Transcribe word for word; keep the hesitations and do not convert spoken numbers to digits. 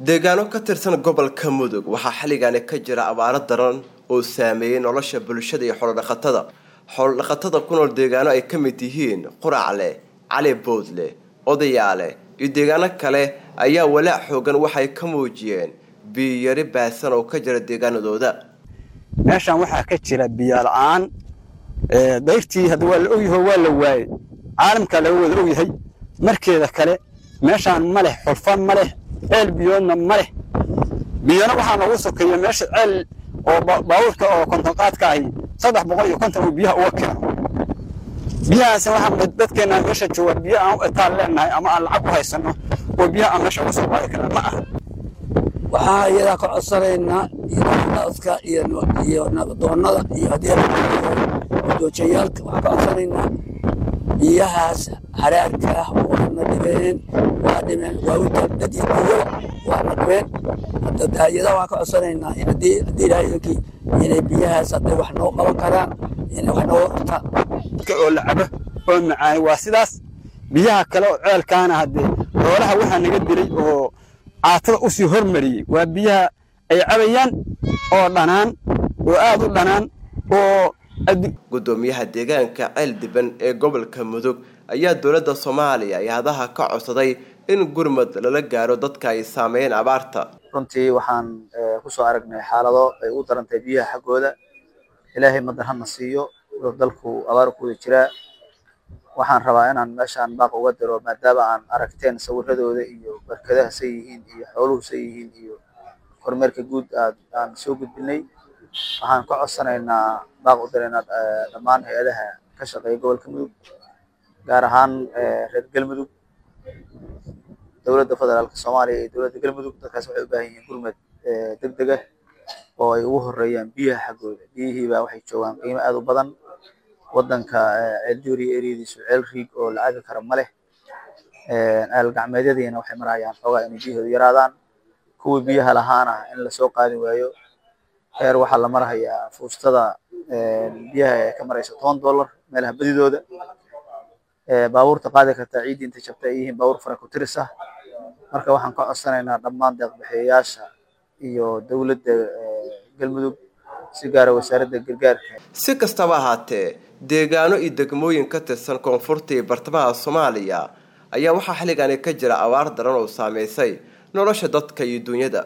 deegaano ka tirsan gobolka Mudug waxa xilligan ka jira abaaro daran oo saameeyay nolosha bulshada iyo xoolo dhaqatada xoolo dhaqatada ku nool deegaano ay ka mid yihiin Quracle, Cali Boodle, Odayaale iyo deegaano kale ayaa walaac xoogan waxay ka muujiyeen biyo yari baasan oo ka jira deegaanadooda. meeshan waxa ka jira biyo la'aan ee dayrtii hadda waa la ogyahay waa la waayay caalamka la wada ogyahay markeeda kale meeshan ma leh xulfan ma leh ceel biyoodna ma leh biyana waxa lagu sokeeyay meesha ceel oo baawurka oo konton qaadka ay saddex boqol iyo konton biyaha uga keeno biyahaas waxa dadkeena meesha jooga biyo aan u taal leenahay ama aan lacag u haysano oo biyaha meesha u soo qaadi karaan ma aha waxa iyada ka codsanayna dadka iyo iyo doonada iyo adeega doojayaalka waxa ka codsanayna biyahaas haraarka ah oo nadibeen waa dhimeen waa u dad iyo waa nadibeen dadka iyada waxa ka codsanayna in hadii hadii ilaahay inay biyahaas hadii wax noo qaban karaan in wax noo qabta oo la cabo oo macaan waa sidaas biyaha kale oo ceelkaana hadii xoolaha waxa naga dilay oo caatada u sii hormariyay waa biyaha ay cabayaan oo dhanaan oo aad u dhanaan oo gudoomiyaha deegaanka Ceel Diban ee gobolka Mudug ayaa dawladda Soomaaliya ayadaha ka codsaday in gurmad lala gaaro dadka ay saameeyeen abaarta. runtii waxaan ku soo aragnay xaalado ay u darantay biyaha xagooda Ilaahay madarhana siiyo dalku abaar ku jira waxaan rabaa inaan meeshan baaq uga diro maadaama aan aragteen sawiradooda iyo barkadaha sayihiin iyo xooluhu sayihiin iyo kormeerka guud aan soo gudbinay waxaan ka codsanaynaa baaq u direynaa dhammaan hay'adaha ka shaqeeya gobolka Mudug gaar ahaan reer Galmudug dawladda federaalka Soomaaliya iyo dawladda Galmudug dadkaas waxay u baahan yihiin gurmad degdeg ah oo ay ugu horeeyaan biyaha xagooda biyihiiba waxay joogaan qiimo aad u badan wadanka ceel juuri eeridiisu ceel riig oo la cabi karo ma leh ee al gacmeedyadiina waxay marayaan xogaa in biyuhu yaraadaan kuwa biyaha lahaana in la soo qaadi waayo heer waxa la marayaa fuustada biyaha ka maraysa toban dollar meelaha badidooda ee baabuurta qaadi karta ciid inta jabtay yihiin baabuur fara ku tiris ah marka waxaan ka codsanaynaa dhammaan deeq bixiyayaasha iyo dawladda Galmudug si gaar ah wasaaradda gargaarka si kastaba ahaatee deegaano iyo degmooyin ka tirsan koonfurta iyo bartamaha Soomaaliya ayaa waxa xilligan ka jira abaar daran oo saameysay nolosha dadka iyo dunyada.